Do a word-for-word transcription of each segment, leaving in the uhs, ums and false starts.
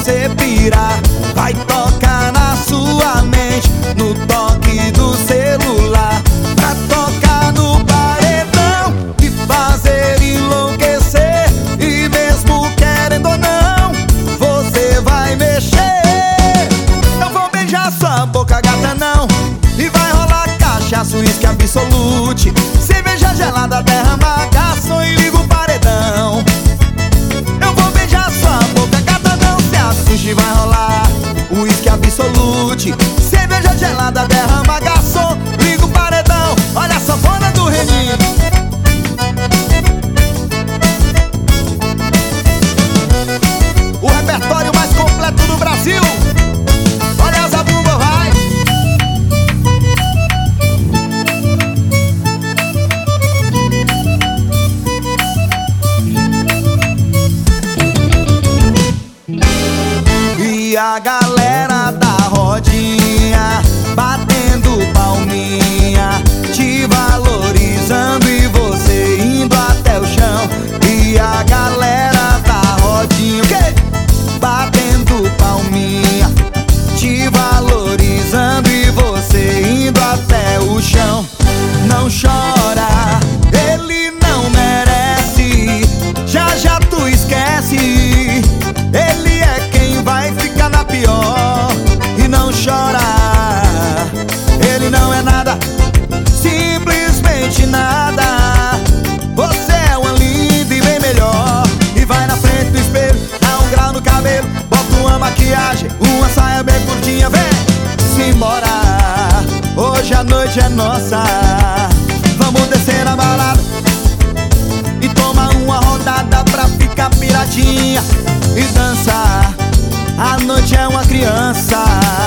você pirar. Vai tocar na sua mente, no toque do celular. Pra tocar no paredão e fazer enlouquecer. E mesmo querendo ou não, você vai mexer. Eu vou beijar sua boca, gata, não. E vai rolar cachaça, uísque absolute, cerveja gelada, derrama garçom e liga o paredão. Eu vou beijar sua boca, gata, não se assuste. Vai rolar uísque absolute, cerveja gelada, derrama garçom, liga o paredão. Olha a sanfona do Reninho. O repertório mais completo do Brasil. Olha a zabumba, vai. E a galera da rodinha batendo palminha, te valorizando e você indo até o chão. E a galera da rodinha, o quê? Batendo palminha, te valorizando e você indo até o chão. Não chora, ele não merece, já já tu esquece. Ele é quem vai ficar na pior. E não chora, ele não é nada, simplesmente nada. Você é uma linda e bem melhor. E vai na frente do espelho, dá um grau no cabelo, bota uma maquiagem, uma saia bem curtinha, vem simbora. Hoje a noite é nossa. Vamos descer na balada e tomar uma rodada pra ficar piradinha e dançar. A noite é uma criança.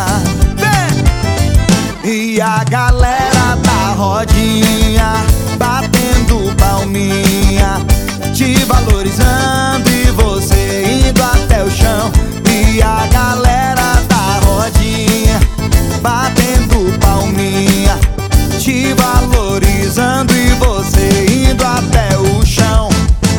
Vem! E a galera da rodinha batendo palminha, te valorizando e você indo até o chão. E a galera da rodinha batendo palminha, te valorizando e você indo até o chão.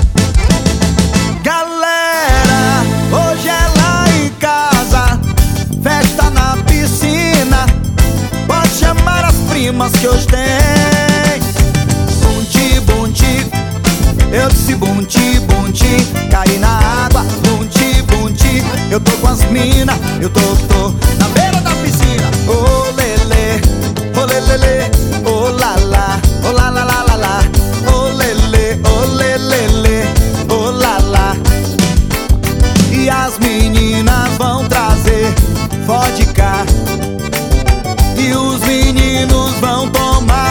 Galera, hoje é lá em casa, festa na piscina. Pode chamar as primas que hoje tem. Bunti, bunti, eu disse bunti, bunti. Caí na água, bunti, bunti. Eu tô com as minas, eu tô, tô na beira da piscina. Ô lelê, ô lelê, ô lá lá, ô lá lá lá lá lá. Ô lelê, ô lelê, ô lá lá. E as meninas vão trazer vodka e os meninos vão tomar.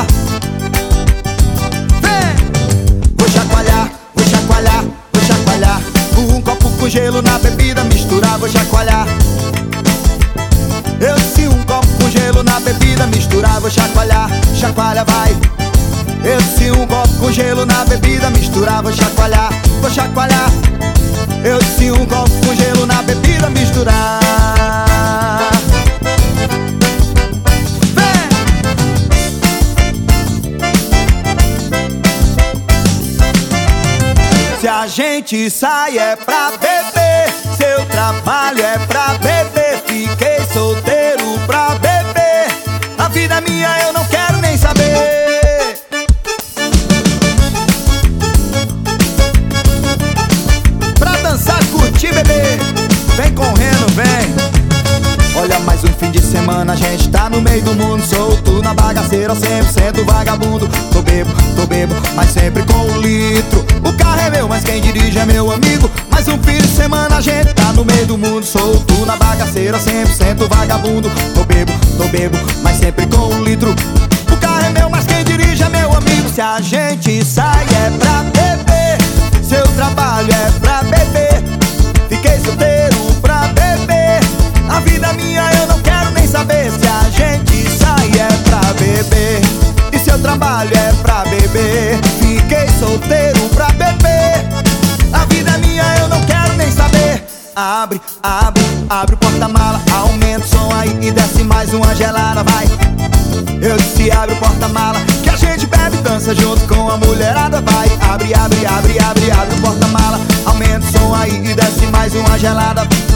Vem! Vou chacoalhar, vou chacoalhar, vou chacoalhar. Um copo com gelo na bebida, misturar, vou chacoalhar. Eu se um copo com gelo na bebida, misturar, vou chacoalhar. Chacoalha, vai. Eu se um copo com gelo na bebida, misturar, vou chacoalhar, vou chacoalhar. Eu se um copo com gelo na bebida, misturar. Vem! Se a gente sai é pra beber, seu trabalho é pra beber. Fiquei solteiro pra beber, a vida é minha, eu não quero nem saber. Curtir, bebê, vem correndo, vem. Olha, mais um fim de semana, a gente tá no meio do mundo, solto na bagaceira, cem por cento vagabundo. Tô bebo, tô bebo, mas sempre com um litro. O carro é meu, mas quem dirige é meu amigo. Mais um fim de semana, a gente tá no meio do mundo, solto na bagaceira, cem por cento vagabundo. Tô bebo, tô bebo, mas sempre com um litro. O carro é meu, mas quem dirige é meu amigo. Se a gente sai é pra beber, seu trabalho é pra beber. Fiquei solteiro pra beber, a vida minha, eu não quero nem saber. Se a gente sai é pra beber e seu trabalho é pra beber. Fiquei solteiro pra beber, a vida minha, eu não quero nem saber. Abre, abre, abre o porta-mala, aumenta o som aí e desce mais uma gelada, vai. Eu disse abre o porta-mala, que a gente bebe e dança junto com a mulherada, vai. Abre, abre, abre, abre, abre o porta-mala, aumenta o som aí e desce mais uma gelada.